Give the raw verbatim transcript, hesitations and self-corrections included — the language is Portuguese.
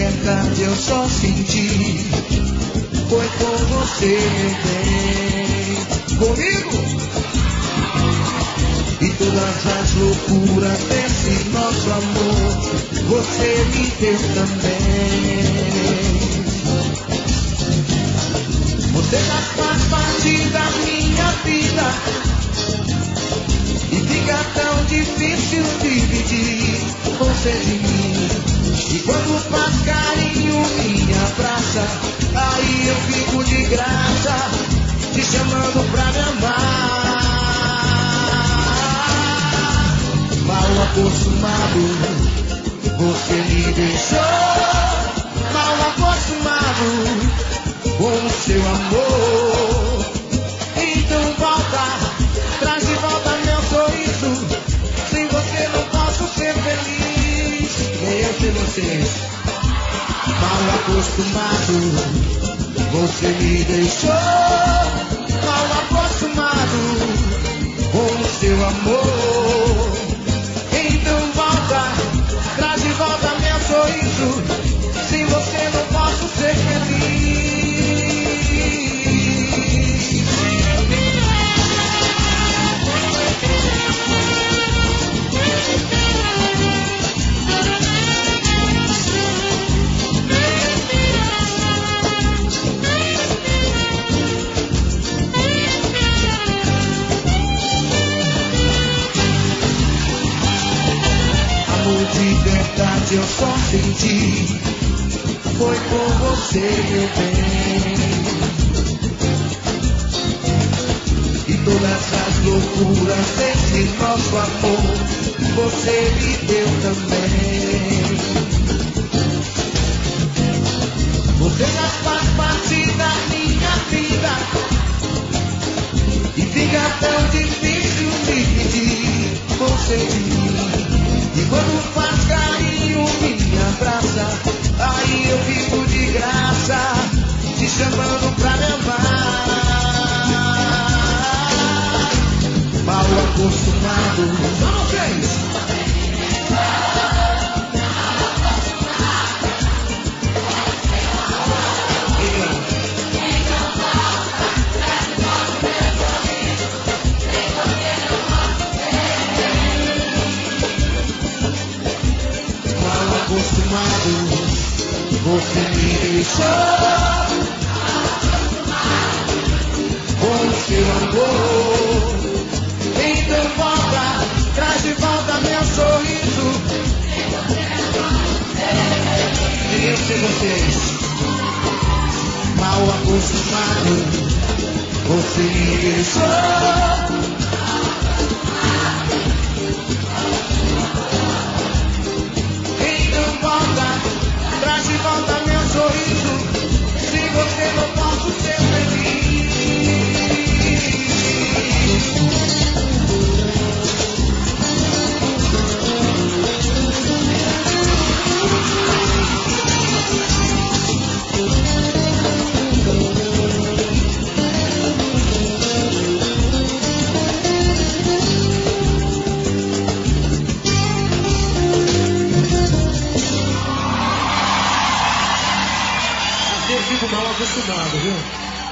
verdade eu só senti foi com você, meu bem. Comigo! E todas as loucuras desse nosso amor você me deu também. Você já faz parte da minha vida e fica tão difícil dividir você de mim. E quando faz carinho me abraça, aí eu fico de graça te chamando pra me amar. Mal acostumado, você me deixou. Mal acostumado com o seu amor. Então volta, traz de volta meu sorriso. Sem você não posso ser feliz. Nem eu sem você. Mal acostumado, você me deixou. Mal acostumado com o seu amor. Então volta, traz de volta meu sorriso. Sem você não posso ser feliz. De verdade eu só senti foi com você, meu bem. E todas as loucuras desse nosso amor você me deu também. Você já faz parte da minha vida e fica tão difícil dividir você de mim. E quando faz carinho me abraça, aí eu fico de graça te chamando pra me amar. Mal acostumado, só vocês. Acostumado, você me deixou. Com o seu amor. Então volta, traz de volta meu sorriso. E eu sei vocês. Mal acostumado, você me deixou. Traz de volta meu sorriso. Sem você não posso ser feliz. Eu fico mal acostumado, viu?